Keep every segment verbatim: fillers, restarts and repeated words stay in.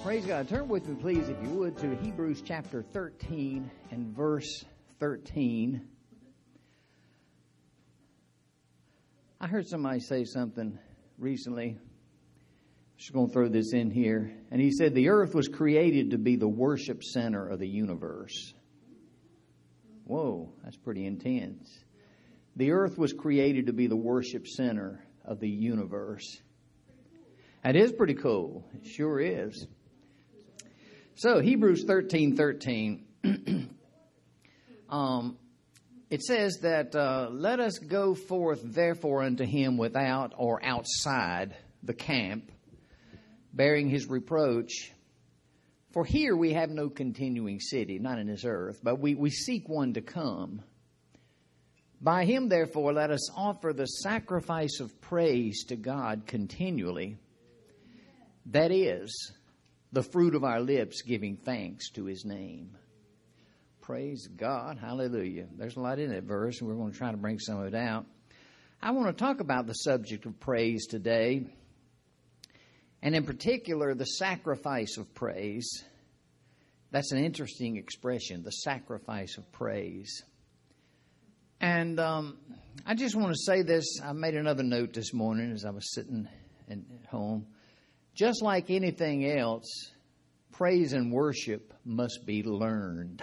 Praise God. Turn with me, please, if you would, to Hebrews chapter thirteen and verse thirteen. I heard somebody say something recently. I'm just going to throw this in here. And he said, the earth was created to be the worship center of the universe. Whoa, that's pretty intense. The earth was created to be the worship center of the universe. That is pretty cool. It sure is. So, Hebrews thirteen thirteen, um, it says that, uh, let us go forth therefore unto him without or outside the camp, bearing his reproach. For here we have no continuing city, not in this earth, but we, we seek one to come. By him therefore let us offer the sacrifice of praise to God continually. That is, the fruit of our lips giving thanks to his name. Praise God. Hallelujah. There's a lot in that verse, and we're going to try to bring some of it out. I want to talk about the subject of praise today, and in particular, the sacrifice of praise. That's an interesting expression, the sacrifice of praise. And um, I just want to say this. I made another note this morning as I was sitting at home. Just like anything else, praise and worship must be learned.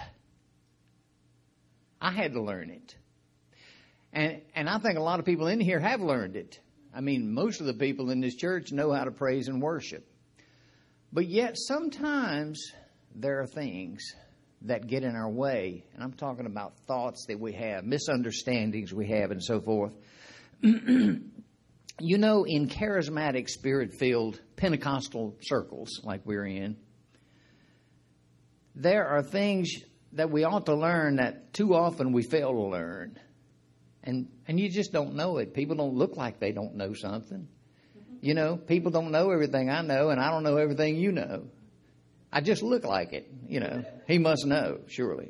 I had to learn it. And and I think a lot of people in here have learned it. I mean, most of the people in this church know how to praise and worship. But yet sometimes there are things that get in our way. And I'm talking about thoughts that we have, misunderstandings we have, and so forth. You know, in charismatic, spirit-filled Pentecostal circles like we're in, there are things that we ought to learn that too often we fail to learn. And and you just don't know it. People don't look like they don't know something. You know, people don't know everything I know, and I don't know everything you know. I just look like it, you know. He must know, surely.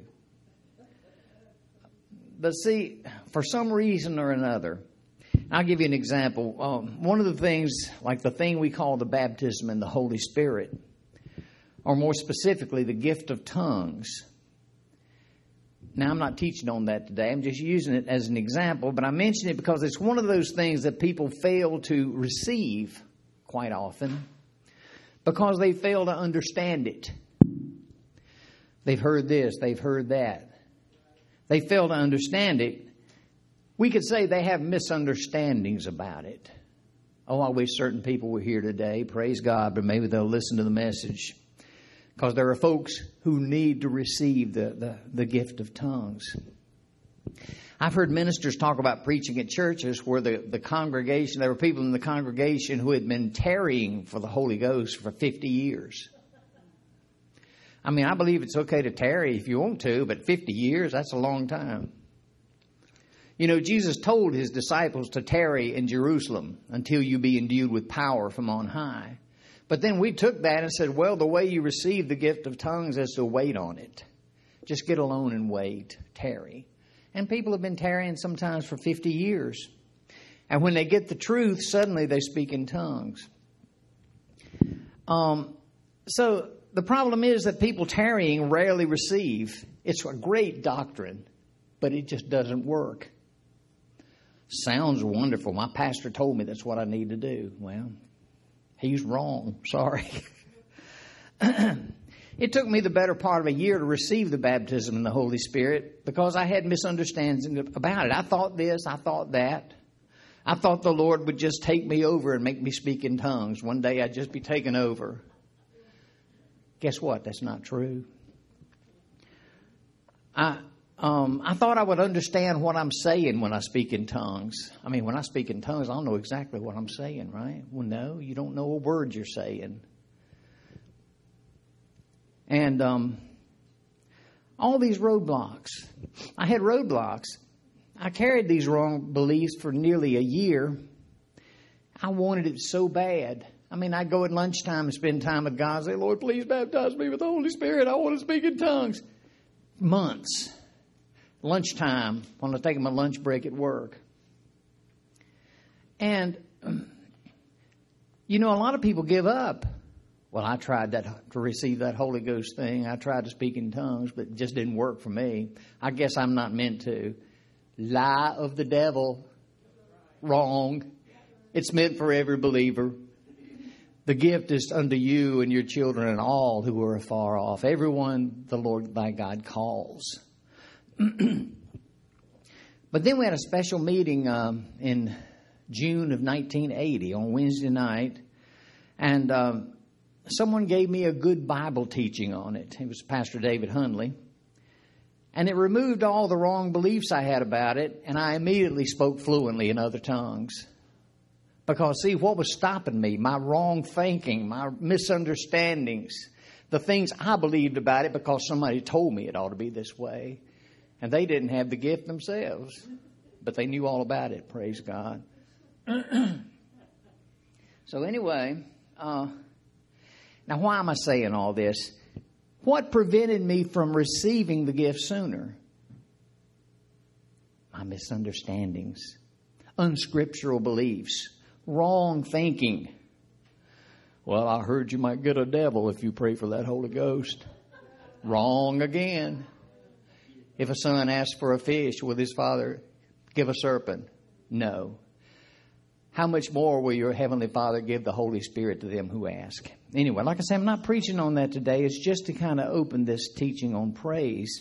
But see, for some reason or another, I'll give you an example. Um, one of the things, like the thing we call the baptism in the Holy Spirit, or more specifically, the gift of tongues. Now, I'm not teaching on that today. I'm just using it as an example, but I mention it because it's one of those things that people fail to receive quite often because they fail to understand it. They've heard this, they've heard that. They fail to understand it. We could say they have misunderstandings about it. Oh, I wish certain people were here today. Praise God, but maybe they'll listen to the message. Because there are folks who need to receive the, the, the gift of tongues. I've heard ministers talk about preaching at churches where the, the congregation, there were people in the congregation who had been tarrying for the Holy Ghost for fifty years. I mean, I believe it's okay to tarry if you want to, but fifty years, that's a long time. You know, Jesus told his disciples to tarry in Jerusalem until you be endued with power from on high. But then we took that and said, well, the way you receive the gift of tongues is to wait on it. Just get alone and wait, tarry. And people have been tarrying sometimes for fifty years. And when they get the truth, suddenly they speak in tongues. Um, so the problem is that people tarrying rarely receive. It's a great doctrine, but it just doesn't work. Sounds wonderful. My pastor told me that's what I need to do. Well, he's wrong. Sorry. It took me the better part of a year to receive the baptism in the Holy Spirit because I had misunderstandings about it. I thought this, I thought that. I thought the Lord would just take me over and make me speak in tongues. One day I'd just be taken over. Guess what? That's not true. I... Um, I thought I would understand what I'm saying when I speak in tongues. I mean, when I speak in tongues, I'll know exactly what I'm saying, right? Well, no, you don't know a word you're saying. And um, all these roadblocks. I had roadblocks. I carried these wrong beliefs for nearly a year. I wanted it so bad. I mean, I'd go at lunchtime and spend time with God and say, Lord, please baptize me with the Holy Spirit. I want to speak in tongues. Months. Lunchtime, when I take my lunch break at work. And, you know, a lot of people give up. Well, I tried that to receive that Holy Ghost thing. I tried to speak in tongues, but it just didn't work for me. I guess I'm not meant to. Lie of the devil. Wrong. It's meant for every believer. The gift is unto you and your children and all who are afar off. Everyone the Lord thy God calls. But then we had a special meeting um, in June of nineteen eighty on Wednesday night. And um, someone gave me a good Bible teaching on it. It was Pastor David Hundley. And it removed all the wrong beliefs I had about it. And I immediately spoke fluently in other tongues. Because, see, what was stopping me? My wrong thinking, my misunderstandings, the things I believed about it because somebody told me it ought to be this way. And they didn't have the gift themselves, but they knew all about it, praise God. So anyway, uh, now why am I saying all this? What prevented me from receiving the gift sooner? My misunderstandings, unscriptural beliefs. Wrong thinking. Well, I heard you might get a devil if you pray for that Holy Ghost. Wrong again. If a son asks for a fish, will his father give a serpent? No. How much more will your Heavenly Father give the Holy Spirit to them who ask? Anyway, like I said, I'm not preaching on that today. It's just to kind of open this teaching on praise.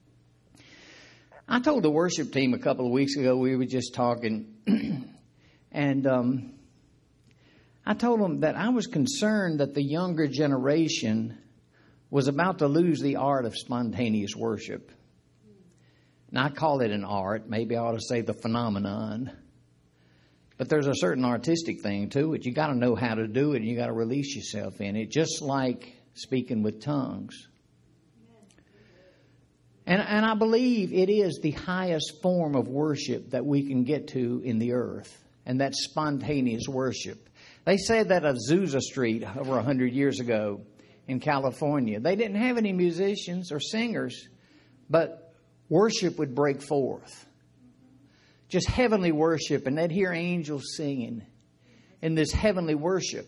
I told the worship team a couple of weeks ago, we were just talking, and um, I told them that I was concerned that the younger generation was about to lose the art of spontaneous worship. Now, I call it an art. Maybe I ought to say the phenomenon. But there's a certain artistic thing to it. You got to know how to do it, and you got to release yourself in it, just like speaking with tongues. And, and I believe it is the highest form of worship that we can get to in the earth, and that's spontaneous worship. They said that of Azusa Street over a hundred years ago in California, they didn't have any musicians or singers, but worship would break forth. Just heavenly worship, and they'd hear angels singing in this heavenly worship.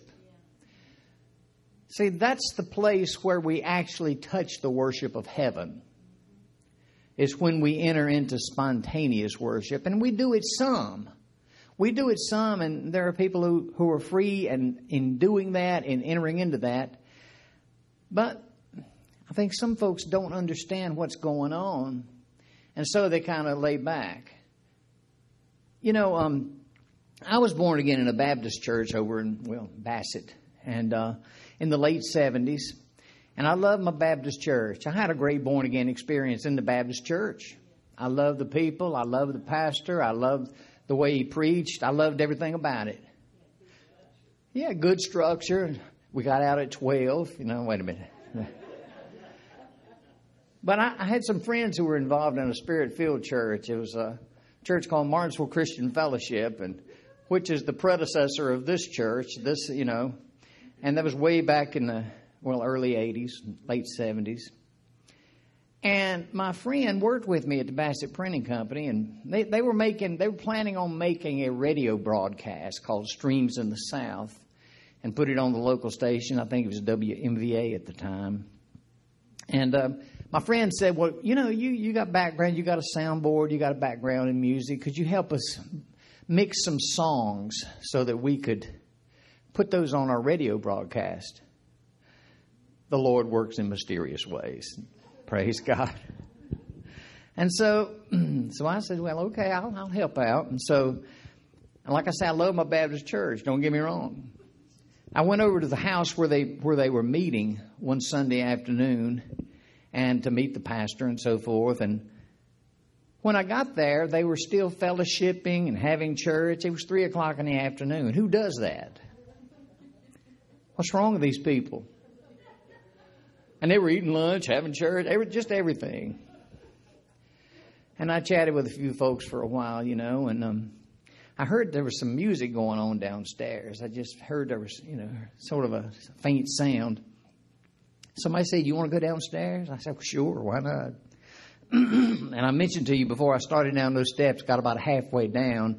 See, that's the place where we actually touch the worship of heaven. It's when we enter into spontaneous worship, and we do it some. We do it some, and there are people who, who are free and in doing that and entering into that. But I think some folks don't understand what's going on, and so they kind of lay back. You know, um, I was born again in a Baptist church over in, well, Bassett, and uh, in the late seventies. And I love my Baptist church. I had a great born-again experience in the Baptist church. I loved the people. I loved the pastor. I loved the way he preached. I loved everything about it. Yeah, good structure. We got out at twelve. You know, wait a minute. But I, I had some friends who were involved in a Spirit-filled church. It was a church called Martinsville Christian Fellowship, and which is the predecessor of this church. This, you know, and that was way back in the well early eighties, late seventies. And my friend worked with me at the Bassett Printing Company, and they, they were making they were planning on making a radio broadcast called Streams in the South, and put it on the local station. I think it was W M V A at the time. And uh, my friend said, "Well, you know, you you got background, you got a soundboard, you got a background in music. Could you help us mix some songs so that we could put those on our radio broadcast?" The Lord works in mysterious ways. Praise God. And so, so I said, well, okay, I'll, I'll help out. And so, and like I said, I love my Baptist church. Don't get me wrong. I went over to the house where they where they were meeting one Sunday afternoon, and to meet the pastor and so forth. And when I got there, they were still fellowshipping and having church. It was three o'clock in the afternoon. Who does that? What's wrong with these people? And they were eating lunch, having church, they were just everything. And I chatted with a few folks for a while, you know, and um, I heard there was some music going on downstairs. I just heard there was, you know, sort of a faint sound. Somebody said, "You want to go downstairs?" I said, well, "Sure, why not?" And I mentioned to you before I started down those steps, got about halfway down,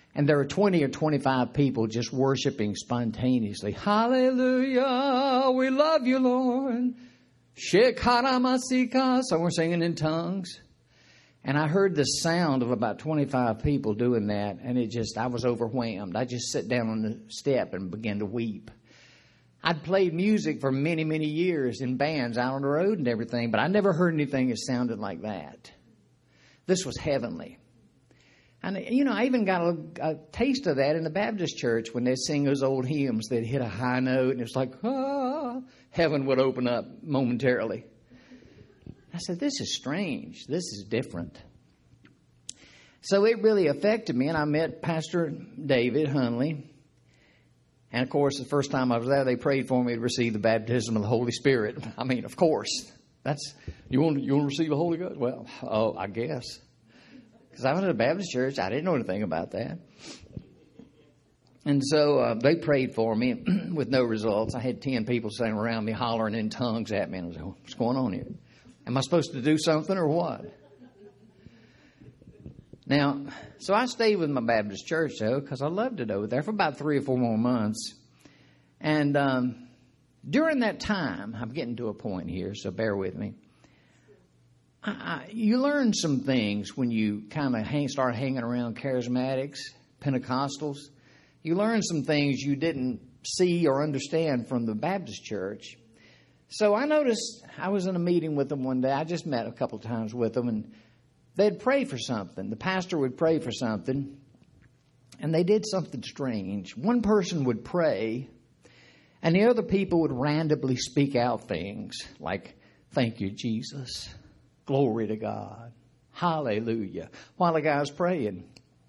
And there were twenty or twenty-five people just worshiping spontaneously. Hallelujah, we love you, Lord. Shekaramasika. Some were singing in tongues. And I heard the sound of about twenty-five people doing that, and it just, I was overwhelmed. I just sat down on the step and began to weep. I'd played music for many, many years in bands out on the road and everything, but I never heard anything that sounded like that. This was heavenly. And, you know, I even got a, a taste of that in the Baptist church when they'd sing those old hymns. They'd hit a high note, and it's like, ah, heaven would open up momentarily. I said, this is strange. This is different. So it really affected me, and I met Pastor David Hunley. And, of course, the first time I was there, they prayed for me to receive the baptism of the Holy Spirit. I mean, of course. That's you want, you want to receive the Holy Ghost? Well, oh, I guess. Because I was at a Baptist church. I didn't know anything about that. And so uh, they prayed for me with no results. I had ten people sitting around me hollering in tongues at me. And I was like, what's going on here? Am I supposed to do something or what? Now, so I stayed with my Baptist church, though, because I loved it over there for about three or four more months. And um, during that time, I'm getting to a point here, so bear with me. I, I, you learn some things when you kind of hang, start hanging around charismatics, Pentecostals. You learn some things you didn't see or understand from the Baptist church. So I noticed I was in a meeting with them one day. I just met a couple of times with them, and they'd pray for something. The pastor would pray for something, and they did something strange. One person would pray, and the other people would randomly speak out things like, thank you, Jesus. Glory to God. Hallelujah. While the guy's praying.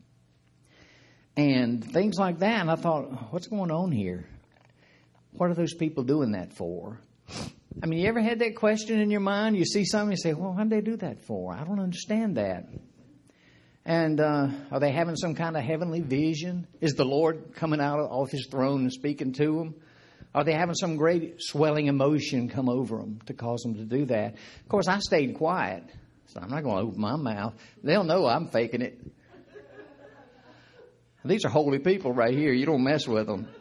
And things like that. And I thought, what's going on here? What are those people doing that for? I mean, you ever had that question in your mind? You see something, you say, well, what did they do that for? I don't understand that. And uh, are they having some kind of heavenly vision? Is the Lord coming out off his throne and speaking to them? Are they having some great swelling emotion come over them to cause them to do that? Of course, I stayed quiet, so I'm not going to open my mouth. They'll know I'm faking it. These are holy people right here. You don't mess with them.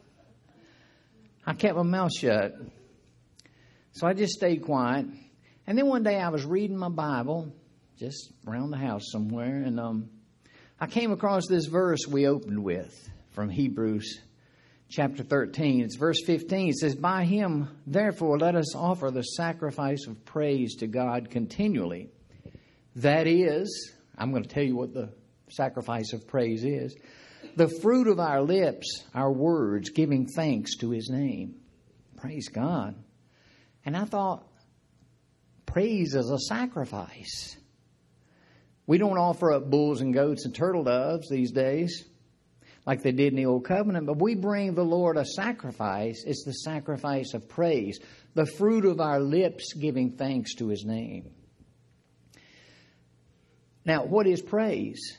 I kept my mouth shut. So I just stayed quiet. And then one day I was reading my Bible, just around the house somewhere, and um, I came across this verse we opened with from Hebrews chapter thirteen. It's verse fifteen. It says, by him, therefore, let us offer the sacrifice of praise to God continually. That is, I'm going to tell you what the sacrifice of praise is. The fruit of our lips, our words, giving thanks to his name. Praise God. And I thought, praise is a sacrifice. We don't offer up bulls and goats and turtle doves these days like they did in the Old Covenant, but we bring the Lord a sacrifice. It's the sacrifice of praise. The fruit of our lips giving thanks to his name. Now, what is praise?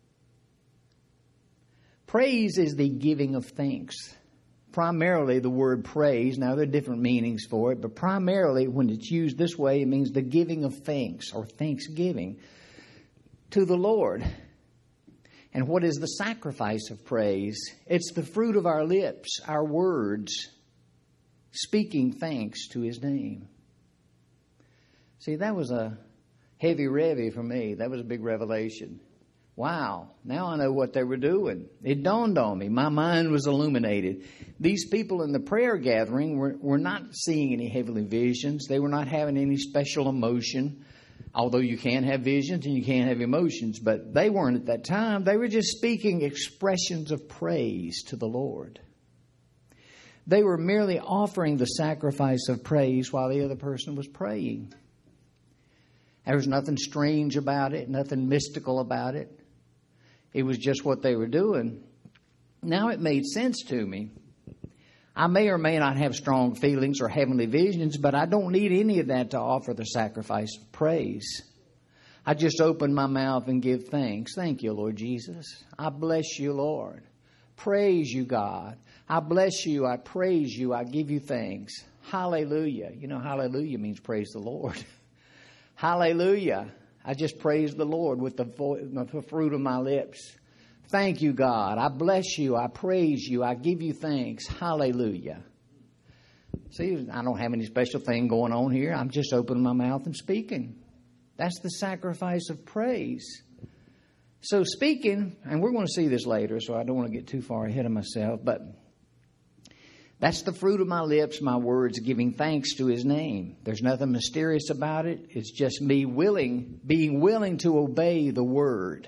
Praise is the giving of thanks. Primarily the word praise. Now, there are different meanings for it, but primarily when it's used this way, it means the giving of thanks or thanksgiving to the Lord. And what is the sacrifice of praise? It's the fruit of our lips, our words, speaking thanks to his name. See, that was a heavy revy for me. That was a big revelation. Wow, now I know what they were doing. It dawned on me. My mind was illuminated. These people in the prayer gathering were, were not seeing any heavenly visions. They were not having any special emotion. Although you can have visions and you can have emotions, but they weren't at that time. They were just speaking expressions of praise to the Lord. They were merely offering the sacrifice of praise while the other person was praying. There was nothing strange about it, nothing mystical about it. It was just what they were doing. Now it made sense to me. I may or may not have strong feelings or heavenly visions, but I don't need any of that to offer the sacrifice of praise. I just open my mouth and give thanks. Thank you, Lord Jesus. I bless you, Lord. Praise you, God. I bless you. I praise you. I give you thanks. Hallelujah. You know, hallelujah means praise the Lord. Hallelujah. I just praise the Lord with the, vo- with the fruit of my lips. Thank you, God. I bless you. I praise you. I give you thanks. Hallelujah. See, I don't have any special thing going on here. I'm just opening my mouth and speaking. That's the sacrifice of praise. So speaking, and we're going to see this later, so I don't want to get too far ahead of myself, but that's the fruit of my lips, my words, giving thanks to His name. There's nothing mysterious about it. It's just me willing, being willing to obey the word.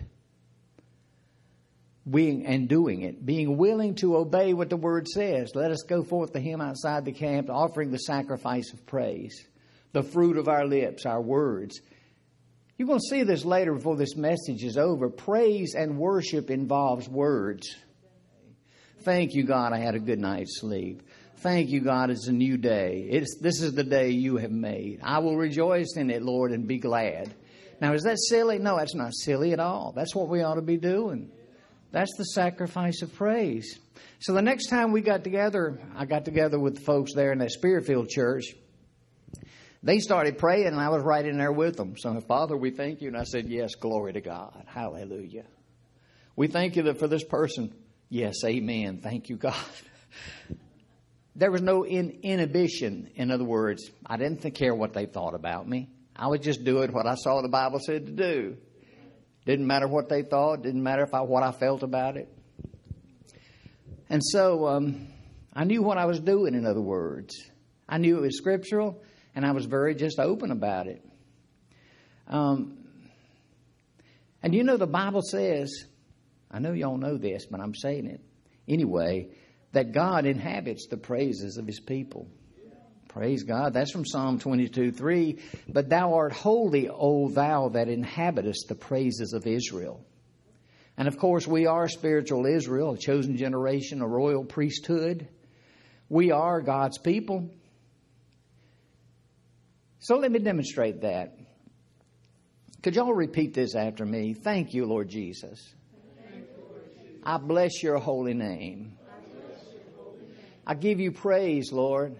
Being and doing it, being willing to obey what the word says. Let us go forth to Him outside the camp, offering the sacrifice of praise, the fruit of our lips, our words. You're going to see this later before this message is over. Praise and worship involves words. Thank you, God, I had a good night's sleep. Thank you, God, it's a new day. It's, this is the day you have made. I will rejoice in it, Lord, and be glad. Now, is that silly? No, that's not silly at all. That's what we ought to be doing. That's the sacrifice of praise. So the next time we got together, I got together with the folks there in that Spirit-filled church. They started praying, and I was right in there with them. So, Father, we thank you. And I said, yes, glory to God. Hallelujah. We thank you for this person. Yes, amen. Thank you, God. There was no in- inhibition. In other words, I didn't think, care what they thought about me. I was just doing what I saw the Bible said to do. Didn't matter what they thought. Didn't matter if I, what I felt about it. And so um, I knew what I was doing, in other words. I knew it was scriptural, and I was very just open about it. Um, and you know, the Bible says, I know y'all know this, but I'm saying it anyway, that God inhabits the praises of His people. Praise God. That's from Psalm twenty-two three. But thou art holy, O thou that inhabitest the praises of Israel. And of course, we are spiritual Israel, a chosen generation, a royal priesthood. We are God's people. So let me demonstrate that. Could y'all repeat this after me? Thank you, Lord Jesus. I bless your holy name. I give you praise, Lord.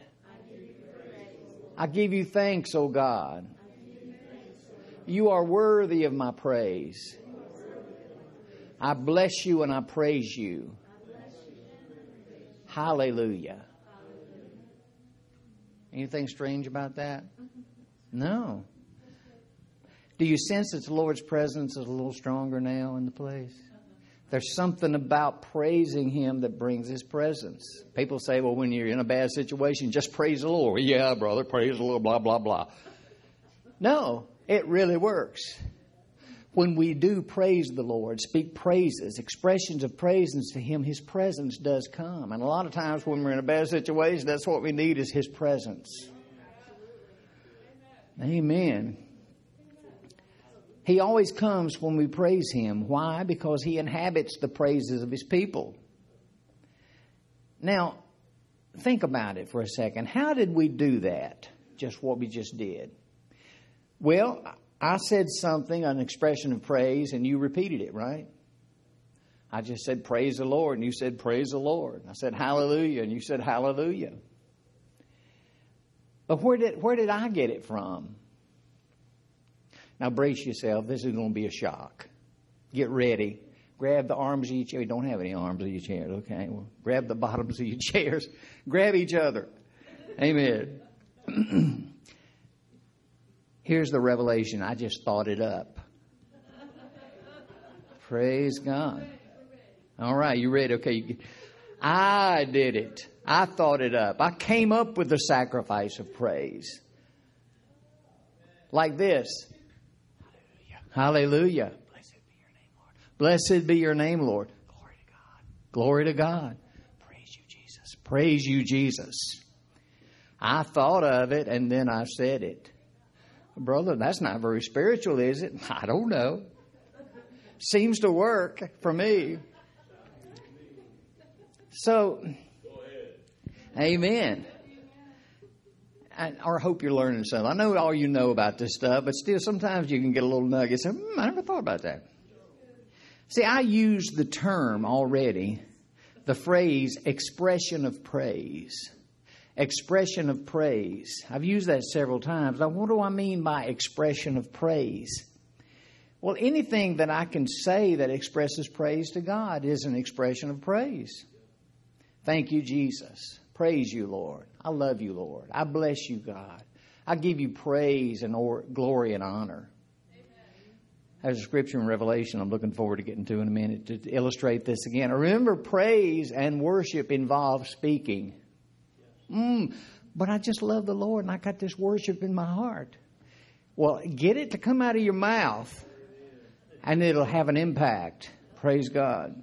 I give you thanks, O God. You are worthy of my praise. I bless you and I praise you. Hallelujah. Anything strange about that? No. Do you sense that the Lord's presence is a little stronger now in the place? There's something about praising Him that brings His presence. People say, well, when you're in a bad situation, just praise the Lord. Yeah, brother, praise the Lord, blah, blah, blah. No, it really works. When we do praise the Lord, speak praises, expressions of praises to Him, His presence does come. And a lot of times when we're in a bad situation, that's what we need is His presence. Amen. He always comes when we praise Him. Why? Because He inhabits the praises of His people. Now, think about it for a second. How did we do that? Just what we just did. Well, I said something, an expression of praise, and you repeated it, right? I just said, praise the Lord, and you said, praise the Lord. I said, hallelujah, and you said, hallelujah. But where did, where did I get it from? Now brace yourself. This is going to be a shock. Get ready. Grab the arms of your chair. You don't have any arms of your chairs, okay? Well, grab the bottoms of your chairs. Grab each other. Amen. Here's the revelation. I just thought it up. Praise God. All right, you ready? Okay. I did it. I thought it up. I came up with the sacrifice of praise. Like this. Hallelujah. Blessed be your name, Lord. Blessed be your name, Lord. Glory to God. Glory to God. Praise you, Jesus. Praise you, Jesus. I thought of it and then I said it. Brother, that's not very spiritual, is it? I don't know. Seems to work for me. So, amen. I, or I hope you're learning something. I know all you know about this stuff, but still sometimes you can get a little nugget. Say, hmm, I never thought about that. See, I used the term already, the phrase expression of praise. Expression of praise. I've used that several times. Now, what do I mean by expression of praise? Well, anything that I can say that expresses praise to God is an expression of praise. Thank you, Jesus. Praise you, Lord. I love you, Lord. I bless you, God. I give you praise and or, glory and honor. There's a scripture in Revelation I'm looking forward to getting to in a minute to illustrate this again. Remember, praise and worship involve speaking. Mm, but I just love the Lord and I got this worship in my heart. Well, get it to come out of your mouth and it'll have an impact. Praise God.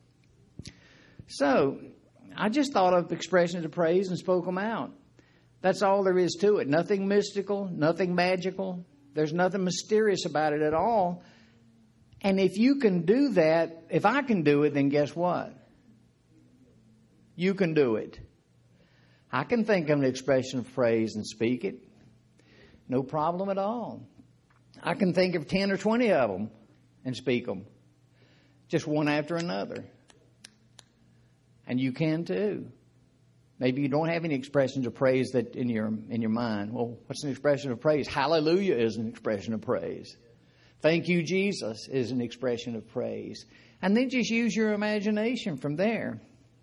So, I just thought of expressions of praise and spoke them out. That's all there is to it. Nothing mystical, nothing magical. There's nothing mysterious about it at all. And if you can do that, if I can do it, then guess what? You can do it. I can think of an expression of praise and speak it. No problem at all. I can think of ten or twenty of them and speak them. Just one after another. And you can too. Maybe you don't have any expressions of praise that in your in your mind. Well, what's an expression of praise? Hallelujah is an expression of praise. Thank you, Jesus, is an expression of praise. And then just use your imagination from there.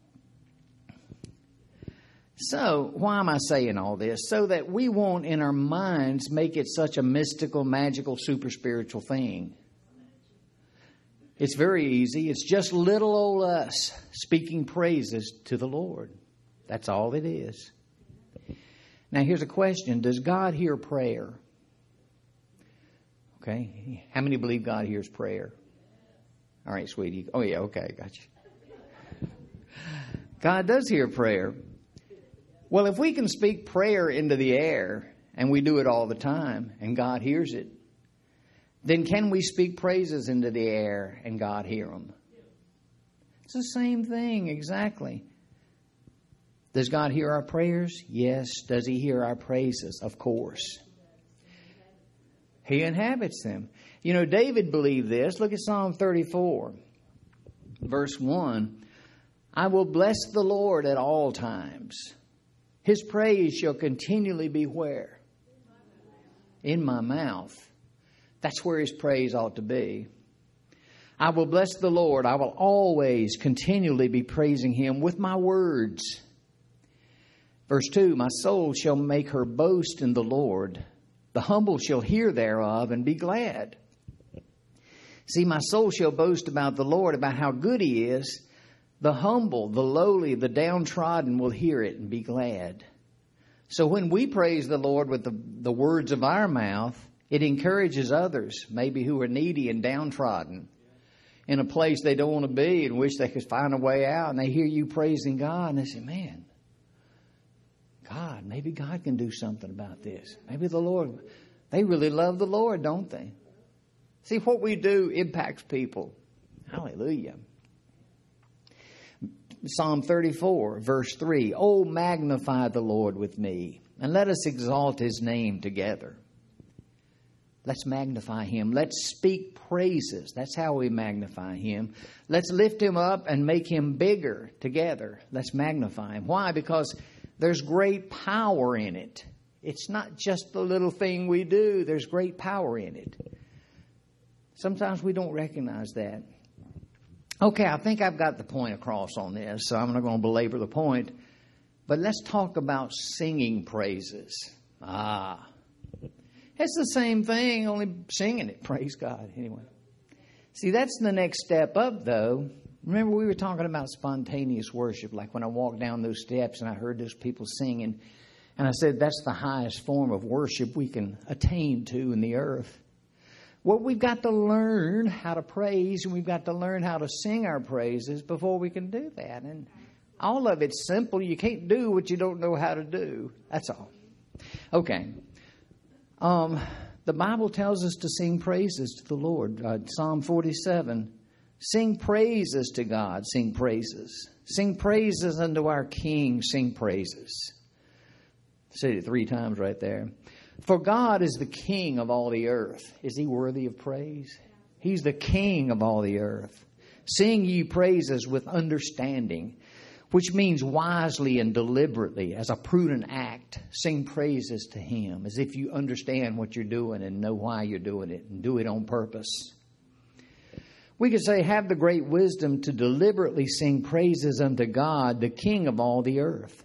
So, why am I saying all this? So that we won't, in our minds, make it such a mystical, magical, super spiritual thing. It's very easy. It's just little old us speaking praises to the Lord. That's all it is. Now, here's a question. Does God hear prayer? Okay. How many believe God hears prayer? All right, sweetie. Oh, yeah. Okay. Got you. God does hear prayer. Well, if we can speak prayer into the air, and we do it all the time, and God hears it, then can we speak praises into the air and God hear them? It's the same thing, exactly. Does God hear our prayers? Yes. Does He hear our praises? Of course. He inhabits them. You know, David believed this. Look at Psalm thirty-four, verse one. I will bless the Lord at all times. His praise shall continually be where? In my mouth. That's where His praise ought to be. I will bless the Lord. I will always continually be praising Him with my words. Verse two, my soul shall make her boast in the Lord. The humble shall hear thereof and be glad. See, my soul shall boast about the Lord, about how good He is. The humble, the lowly, the downtrodden will hear it and be glad. So when we praise the Lord with the, the words of our mouth, it encourages others, maybe who are needy and downtrodden, in a place they don't want to be and wish they could find a way out. And they hear you praising God and they say, man, God, maybe God can do something about this. Maybe the Lord, they really love the Lord, don't they? See, what we do impacts people. Hallelujah. Psalm thirty-four, verse three. Oh, magnify the Lord with me, and let us exalt His name together. Let's magnify Him. Let's speak praises. That's how we magnify Him. Let's lift Him up and make Him bigger together. Let's magnify Him. Why? Because there's great power in it. It's not just the little thing we do. There's great power in it. Sometimes we don't recognize that. Okay, I think I've got the point across on this, so I'm not going to belabor the point. But let's talk about singing praises. Ah, it's the same thing, only singing it. Praise God, anyway. See, that's the next step up, though. Remember, we were talking about spontaneous worship, like when I walked down those steps and I heard those people singing. And I said, that's the highest form of worship we can attain to in the earth. Well, we've got to learn how to praise, and we've got to learn how to sing our praises before we can do that. And all of it's simple. You can't do what you don't know how to do. That's all. Okay. Um, the Bible tells us to sing praises to the Lord. Uh, Psalm forty-seven. Sing praises to God. Sing praises. Sing praises unto our King. Sing praises. Said it three times right there. For God is the King of all the earth. Is He worthy of praise? He's the King of all the earth. Sing ye praises with understanding, which means wisely and deliberately, as a prudent act. Sing praises to Him, as if you understand what you're doing and know why you're doing it, and do it on purpose. We could say, have the great wisdom to deliberately sing praises unto God, the King of all the earth.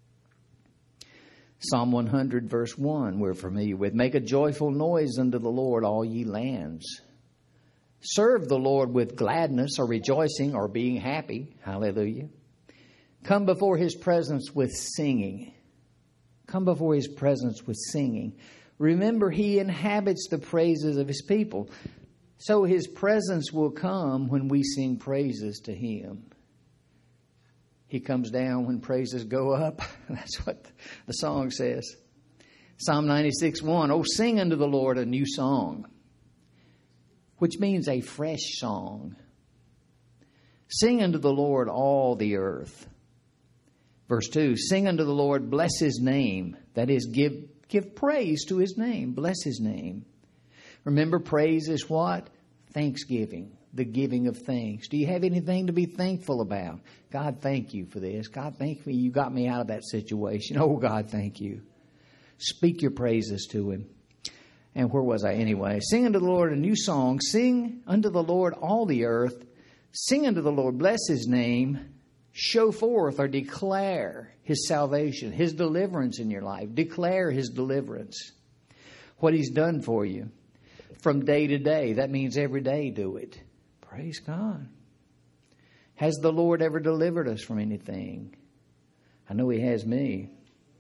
Psalm one hundred verse one, we're familiar with. Make a joyful noise unto the Lord, all ye lands. Serve the Lord with gladness or rejoicing or being happy. Hallelujah. Come before His presence with singing. Come before His presence with singing. Remember, He inhabits the praises of His people. So His presence will come when we sing praises to Him. He comes down when praises go up. That's what the song says. Psalm ninety-six one, oh, sing unto the Lord a new song, which means a fresh song. Sing unto the Lord all the earth. Verse two, sing unto the Lord, bless His name. That is, give, give praise to His name. Bless His name. Remember, praise is what? Thanksgiving. The giving of thanks. Do you have anything to be thankful about? God, thank you for this. God, thank me. You got me out of that situation. Oh, God, thank you. Speak your praises to Him. And where was I anyway? Sing unto the Lord a new song. Sing unto the Lord all the earth. Sing unto the Lord. Bless His name. Show forth or declare His salvation, His deliverance in your life. Declare His deliverance. What He's done for you. From day to day. That means every day do it. Praise God. Has the Lord ever delivered us from anything? I know He has me.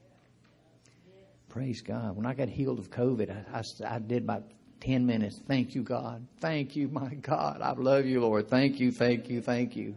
Praise God. When I got healed of COVID, I, I, I did about ten minutes. Thank you, God. Thank you, my God. I love you, Lord. Thank you, thank you, thank you.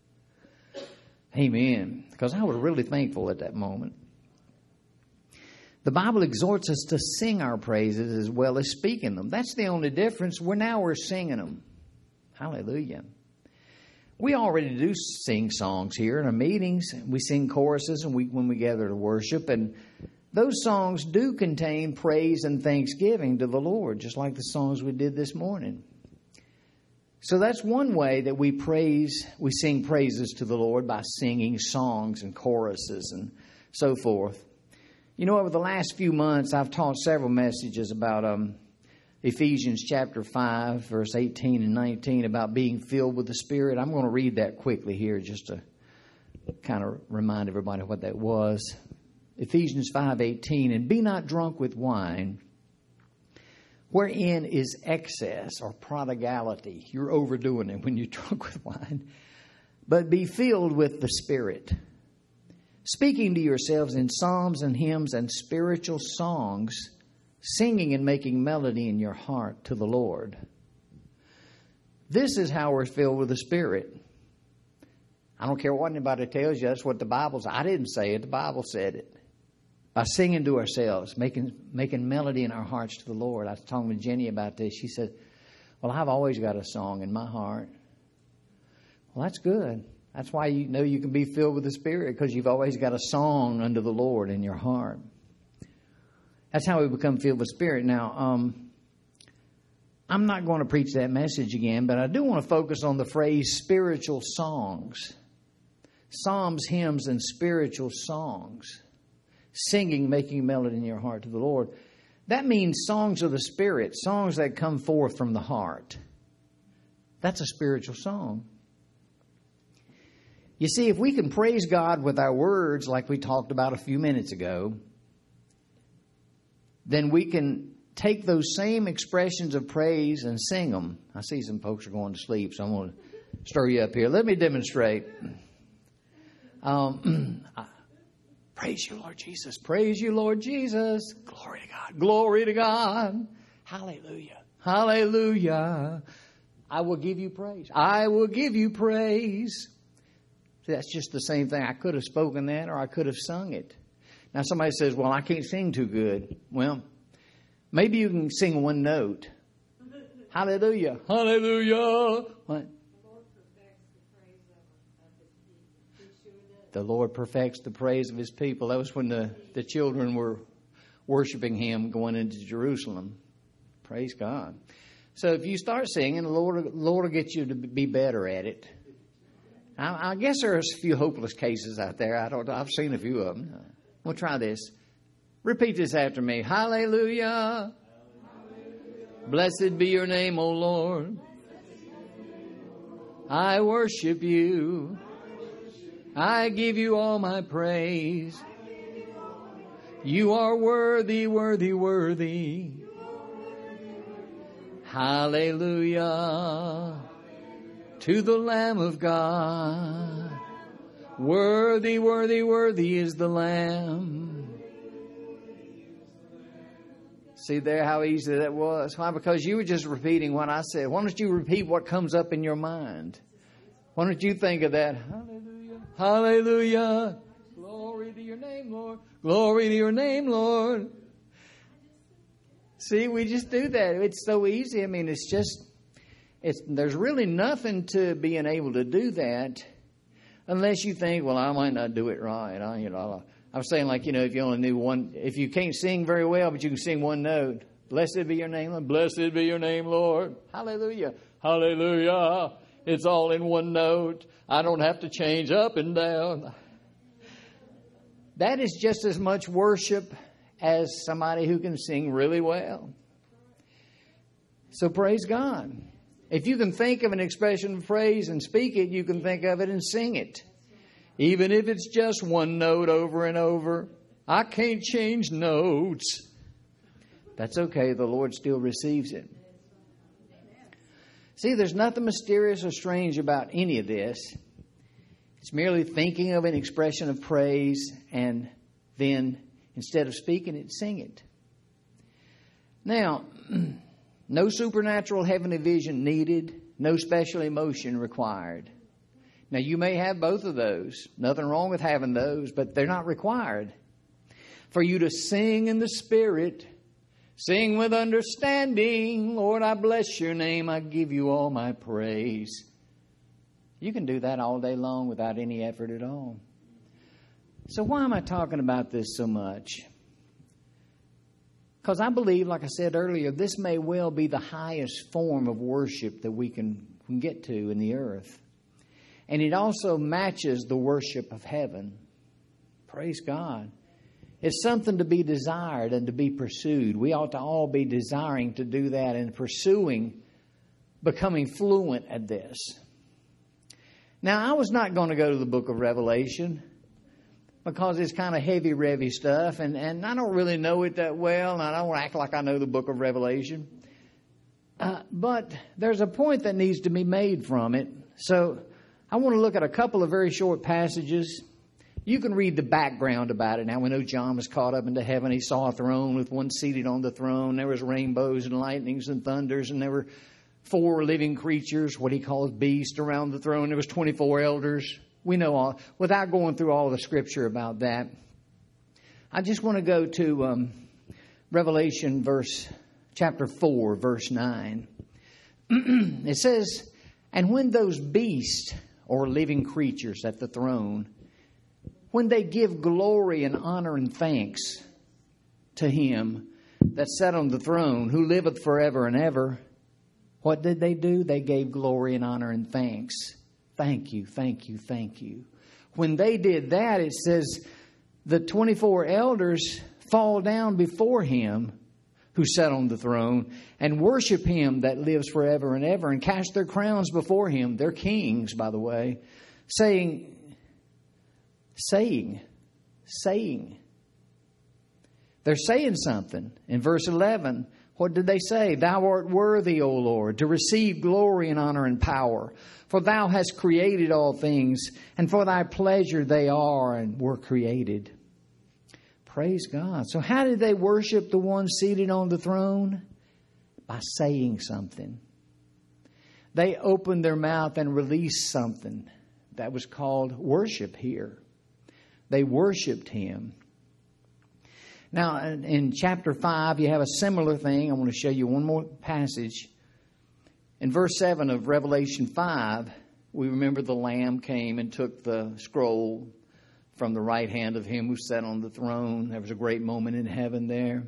Amen. Because I was really thankful at that moment. The Bible exhorts us to sing our praises as well as speaking them. That's the only difference. We're now we're singing them. Hallelujah. We already do sing songs here in our meetings. We sing choruses and we, when we gather to worship. And those songs do contain praise and thanksgiving to the Lord, just like the songs we did this morning. So that's one way that we praise, we sing praises to the Lord by singing songs and choruses and so forth. You know, over the last few months, I've taught several messages about um, Ephesians chapter five, verse eighteen and nineteen, about being filled with the Spirit. I'm going to read that quickly here just to kind of remind everybody what that was. Ephesians five eighteen, and be not drunk with wine, wherein is excess or prodigality. You're overdoing it when you're drunk with wine. But be filled with the Spirit, speaking to yourselves in psalms and hymns and spiritual songs, singing and making melody in your heart to the Lord. This is how we're filled with the Spirit. I don't care what anybody tells you. That's what the Bible says. I didn't say it. The Bible said it. By singing to ourselves, making making melody in our hearts to the Lord. I was talking to Jenny about this. She said, well, I've always got a song in my heart. Well, that's good. That's why you know you can be filled with the Spirit, because you've always got a song unto the Lord in your heart. That's how we become filled with Spirit. Now, um, I'm not going to preach that message again, but I do want to focus on the phrase spiritual songs. Psalms, hymns, and spiritual songs. Singing, making melody in your heart to the Lord. That means songs of the Spirit, songs that come forth from the heart. That's a spiritual song. You see, if we can praise God with our words, like we talked about a few minutes ago, then we can take those same expressions of praise and sing them. I see some folks are going to sleep, so I'm going to stir you up here. Let me demonstrate. Um, praise you, Lord Jesus. Praise you, Lord Jesus. Glory to God. Glory to God. Hallelujah. Hallelujah. I will give you praise. I will give you praise. See, that's just the same thing. I could have spoken that or I could have sung it. Now somebody says, well, I can't sing too good. Well, maybe you can sing one note. Hallelujah. Hallelujah. What? The Lord perfects the praise of His people. That was when the, the children were worshiping Him going into Jerusalem. Praise God. So if you start singing, the Lord, the Lord will get you to be better at it. I, I guess there's a few hopeless cases out there. I don't. I've seen a few of them. We'll try this. Repeat this after me. Hallelujah. Hallelujah. Blessed be your name, O Lord. I worship you. I give you all my praise. You are worthy, worthy, worthy. Hallelujah to the Lamb of God. Worthy, worthy, worthy is the Lamb. See there how easy that was? Why? Because you were just repeating what I said. Why don't you repeat what comes up in your mind? Why don't you think of that? Hallelujah. Hallelujah. Glory to your name, Lord. Glory to your name, Lord. See, we just do that. It's so easy. I mean, it's just, it's there's really nothing to being able to do that unless you think, well, I might not do it right. I, you know, I was saying, like, you know, if you only knew one, if you can't sing very well, but you can sing one note. Blessed be your name, Lord. Blessed be your name, Lord. Hallelujah. Hallelujah. It's all in one note. I don't have to change up and down. That is just as much worship as somebody who can sing really well. So praise God. If you can think of an expression of praise and speak it, you can think of it and sing it. Even if it's just one note over and over. I can't change notes. That's okay. The Lord still receives it. See, there's nothing mysterious or strange about any of this. It's merely thinking of an expression of praise and then, instead of speaking it, sing it. Now, no supernatural heavenly vision needed, no special emotion required. Now, you may have both of those. Nothing wrong with having those, but they're not required. For you to sing in the Spirit, sing with understanding. Lord, I bless your name. I give you all my praise. You can do that all day long without any effort at all. So why am I talking about this so much? Because I believe, like I said earlier, this may well be the highest form of worship that we can, can get to in the earth. And it also matches the worship of heaven. Praise God. It's something to be desired and to be pursued. We ought to all be desiring to do that and pursuing becoming fluent at this. Now, I was not going to go to the book of Revelation because it's kind of heavy-revy stuff, and, and I don't really know it that well, and I don't act like I know the book of Revelation. Uh, but there's a point that needs to be made from it. So I want to look at a couple of very short passages. You can read the background about it. Now, we know John was caught up into heaven. He saw a throne with one seated on the throne. There was rainbows and lightnings and thunders, and there were four living creatures, what he calls beasts, around the throne. There was twenty-four elders. We know all, without going through all the scripture about that. I just want to go to um, Revelation verse, chapter four, verse nine. It says, and when those beasts, or living creatures at the throne, when they give glory and honor and thanks to him that sat on the throne, who liveth forever and ever, what did they do? They gave glory and honor and thanks. Thank you, thank you, thank you. When they did that, it says the twenty-four elders fall down before him who sat on the throne and worship him that lives forever and ever and cast their crowns before him. They're kings, by the way, saying, saying, saying. They're saying something. In verse eleven, what did they say? Thou art worthy, O Lord, to receive glory and honor and power. For thou hast created all things, and for thy pleasure they are and were created. Praise God. So how did they worship the one seated on the throne? By saying something. They opened their mouth and released something. That was called worship here. They worshiped him. Now, in chapter five, you have a similar thing. I want to show you one more passage. In verse seven of Revelation five, we remember the Lamb came and took the scroll from the right hand of him who sat on the throne. There was a great moment in heaven there.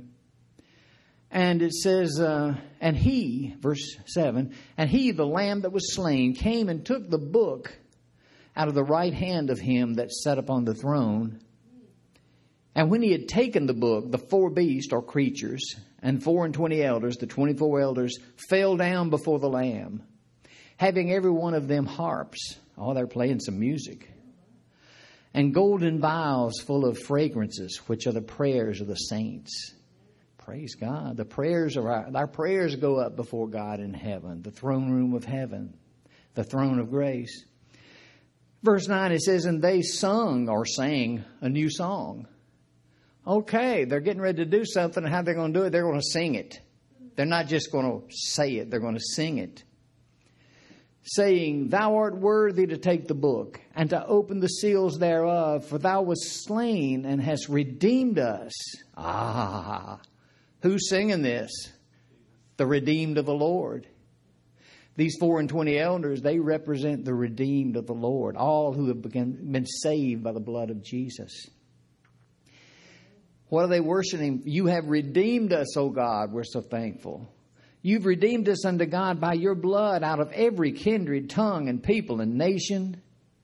And it says, uh, and he, verse seven, and he, the Lamb that was slain, came and took the book out of the right hand of him that sat upon the throne. And when he had taken the book, the four beasts, or creatures, and four and twenty elders, the twenty-four elders, fell down before the Lamb. having every one of them harps. Oh, they're playing some music. And golden vials full of fragrances, which are the prayers of the saints. Praise God. The prayers of our, our prayers go up before God in heaven, the throne room of heaven, the throne of grace. Verse nine, it says, and they sung or sang a new song. Okay, they're getting ready to do something. And how they're going to do it? They're going to sing it. They're not just going to say it. They're going to sing it. Saying, thou art worthy to take the book and to open the seals thereof, for thou wast slain and hast redeemed us. Ah, who's singing this? The redeemed of the Lord. These four and twenty elders, they represent the redeemed of the Lord, all who have been, been saved by the blood of Jesus. What are they worshiping? You have redeemed us, O God. We're so thankful. You've redeemed us unto God by your blood out of every kindred, tongue, and people and nation.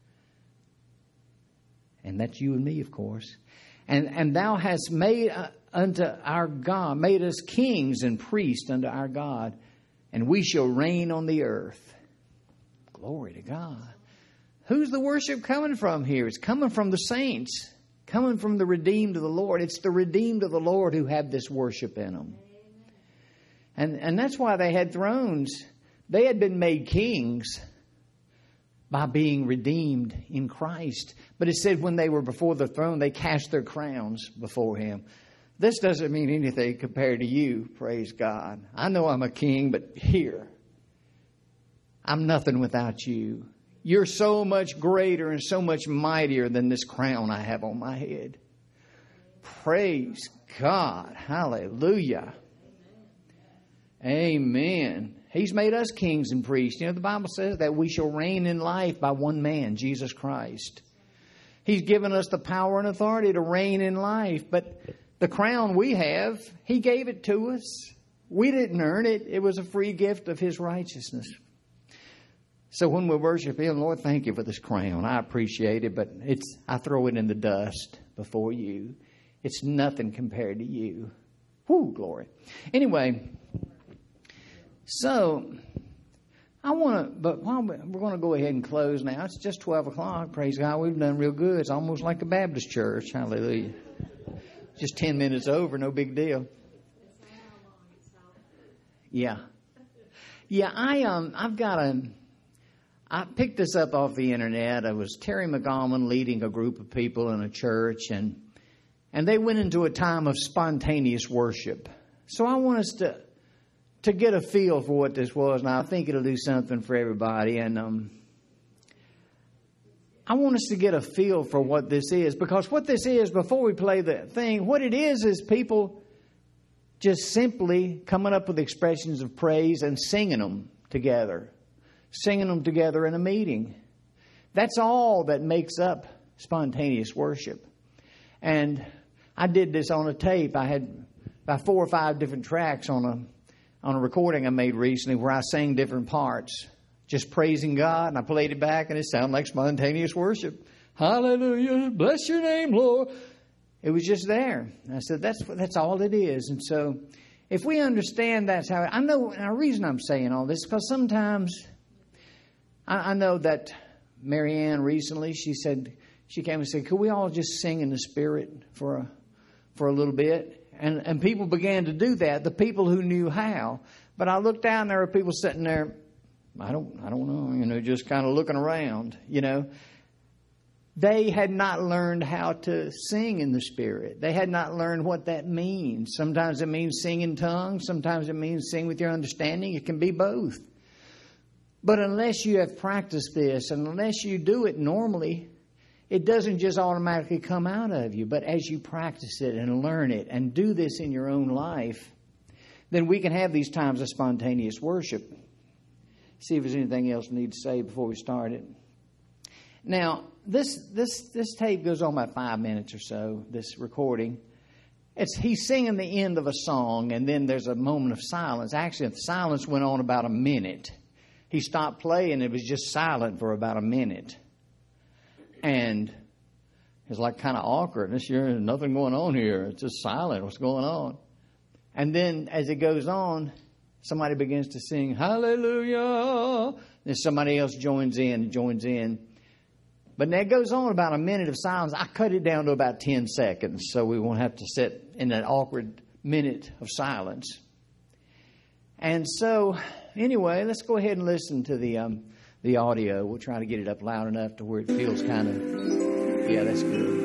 And that's you and me, of course. And, and thou hast made unto our God, made us kings and priests unto our God, and we shall reign on the earth. Glory to God. Who's the worship coming from here? It's coming from the saints, coming from the redeemed of the Lord. It's the redeemed of the Lord who have this worship in them. And, and that's why they had thrones. They had been made kings by being redeemed in Christ. But it said when they were before the throne, they cast their crowns before Him. This doesn't mean anything compared to you, praise God. I know I'm a king, but here, I'm nothing without you. You're so much greater and so much mightier than this crown I have on my head. Praise God. Hallelujah. Amen. He's made us kings and priests. You know, the Bible says that we shall reign in life by one man, Jesus Christ. He's given us the power and authority to reign in life. But the crown we have, He gave it to us. We didn't earn it. It was a free gift of His righteousness. So when we worship Him, Lord, thank you for this crown. I appreciate it, but it's I throw it in the dust before you. It's nothing compared to you. Whoo, glory. Anyway, so I want to, but while we, we're going to go ahead and close now. It's just twelve o'clock. Praise God. We've done real good. It's almost like a Baptist church. Hallelujah. Just ten minutes over. No big deal. Yeah. Yeah, I, um, I've got a, I picked this up off the internet. It was Terry McGowan leading a group of people in a church, and and they went into a time of spontaneous worship. So I want us to to get a feel for what this was. Now, I think it'll do something for everybody. And um, I want us to get a feel for what this is. Because what this is, before we play the thing, what it is is people just simply coming up with expressions of praise and singing them together. Singing them together in a meeting. That's all that makes up spontaneous worship. And I did this on a tape. I had about four or five different tracks on a on a recording I made recently where I sang different parts, just praising God, and I played it back, and it sounded like spontaneous worship. Hallelujah, bless your name, Lord. It was just there. And I said, that's that's all it is. And so if we understand that's how, it, I know, and the reason I'm saying all this is because sometimes I, I know that Marianne recently, she said, she came and said, could we all just sing in the Spirit for a, for a little bit? And and people began to do that, the people who knew how. But I looked down, there were people sitting there, I don't I don't know, you know, just kind of looking around, you know. They had not learned how to sing in the Spirit. They had not learned what that means. Sometimes it means sing in tongues. Sometimes it means sing with your understanding. It can be both. But unless you have practiced this, and unless you do it normally, it doesn't just automatically come out of you. But as you practice it and learn it and do this in your own life, then we can have these times of spontaneous worship. See if there's anything else we need to say before we start it. Now, this this this tape goes on about five minutes or so, this recording. It's he's singing the end of a song, and then there's a moment of silence. Actually, the silence went on about a minute. He stopped playing. It was just silent for about a minute. And it's like kind of awkward. This year, there's nothing going on here. It's just silent. What's going on? And then as it goes on, somebody begins to sing, hallelujah, Then somebody else joins in, joins in. But that goes on about a minute of silence. I cut it down to about ten seconds, so we won't have to sit in that awkward minute of silence. And so, anyway, let's go ahead and listen to the um, the audio. We'll try to get it up loud enough to where it feels kind of, yeah, that's good.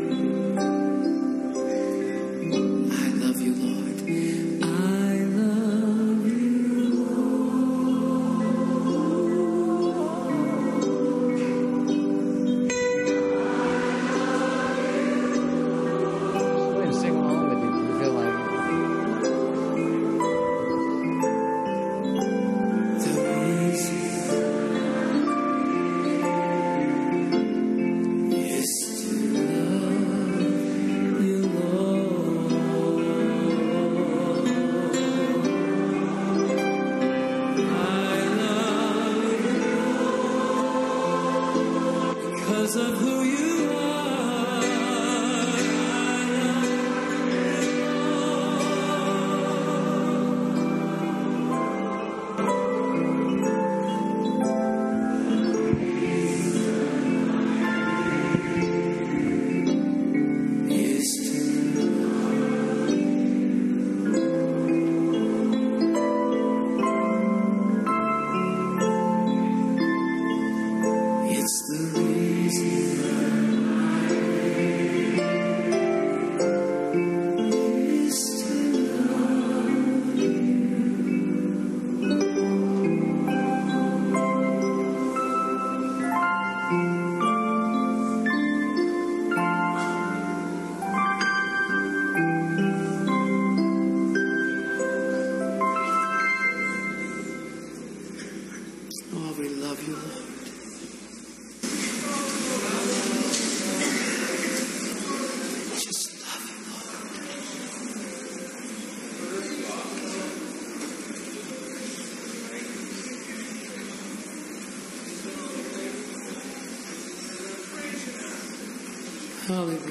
Hallelujah.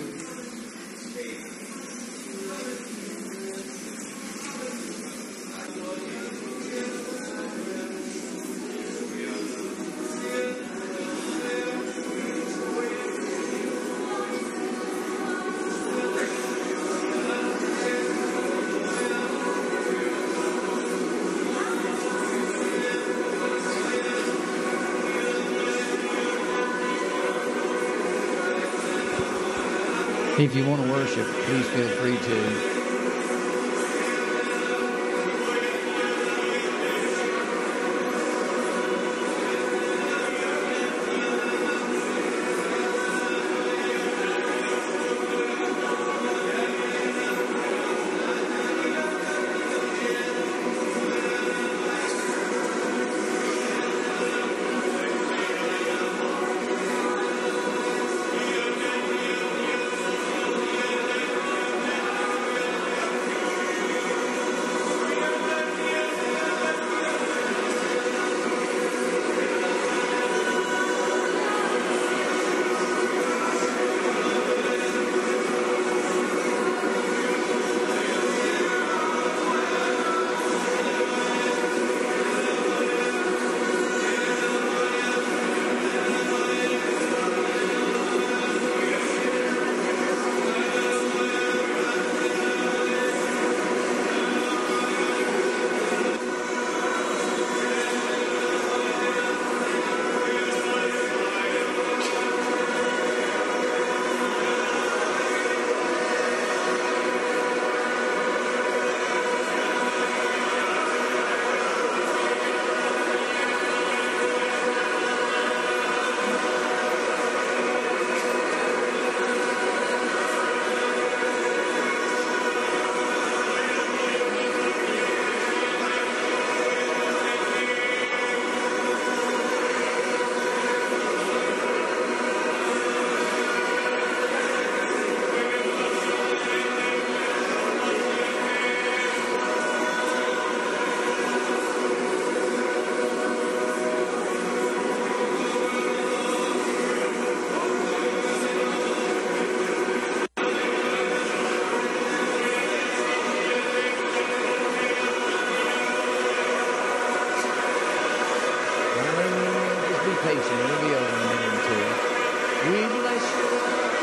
If you want to worship, please feel free to. patient. It'll be over in a minute or two. We bless you.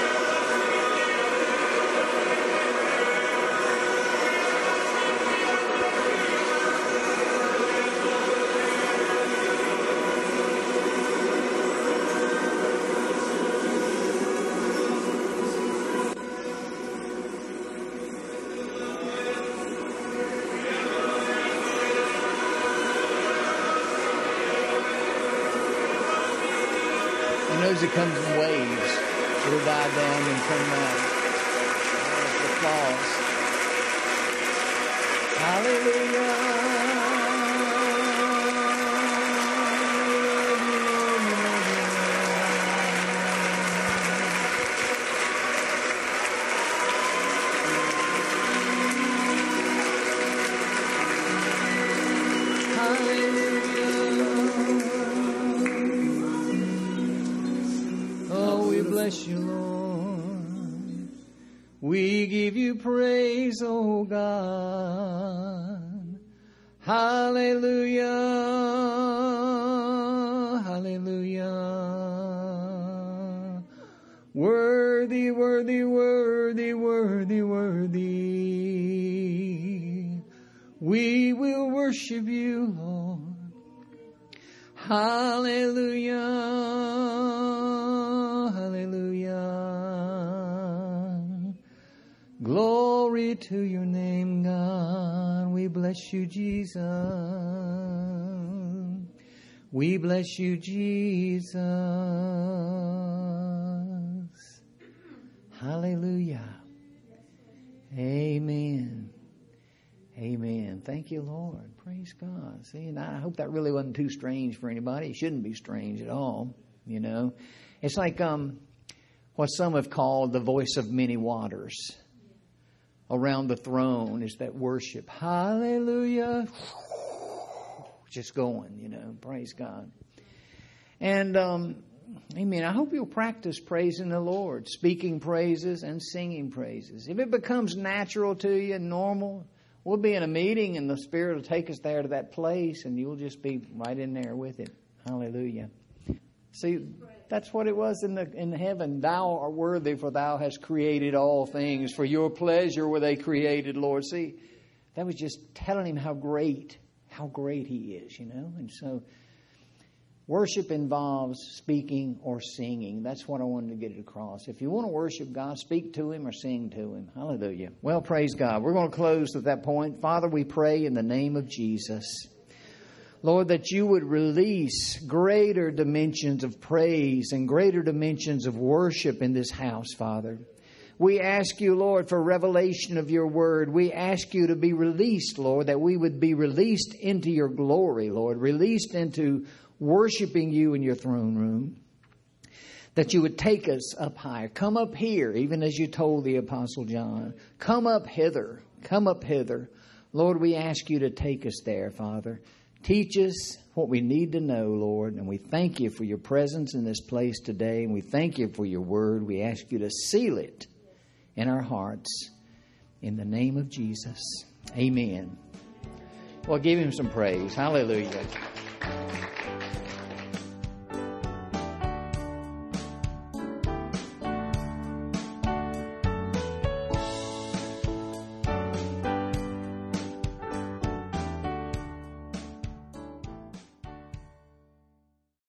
As it comes in waves, it'll die down and come out. Applause. Hallelujah. Bless you, Lord. We give you praise, oh God. Hallelujah. Hallelujah. Worthy, worthy, worthy, worthy, worthy. We will worship you, Lord. Hallelujah. Glory to your name, God. We bless you, Jesus. We bless you, Jesus. Hallelujah. Amen. Amen. Thank you, Lord. Praise God. See, and I hope that really wasn't too strange for anybody. It shouldn't be strange at all. You know, it's like um, what some have called the voice of many waters. Around the throne is that worship. Hallelujah. Just going, you know. Praise God. And, um, amen. I hope you'll practice praising the Lord. Speaking praises and singing praises. If it becomes natural to you and normal, we'll be in a meeting and the Spirit will take us there to that place and you'll just be right in there with it. Hallelujah. See, that's what it was in the in heaven. Thou art worthy, for thou hast created all things. For your pleasure were they created, Lord. See, that was just telling him how great, how great he is, you know. And so worship involves speaking or singing. That's what I wanted to get it across. If you want to worship God, speak to him or sing to him. Hallelujah. Well, praise God. We're going to close at that point. Father, we pray in the name of Jesus, Lord, that you would release greater dimensions of praise and greater dimensions of worship in this house, Father. We ask you, Lord, for revelation of your word. We ask you to be released, Lord, that we would be released into your glory, Lord, released into worshiping you in your throne room. That you would take us up higher. Come up here, even as you told the Apostle John. Come up hither. Come up hither. Lord, we ask you to take us there, Father. Teach us what we need to know, Lord, and we thank you for your presence in this place today, and we thank you for your word. We ask you to seal it in our hearts in the name of Jesus. Amen. Well, give him some praise. Hallelujah.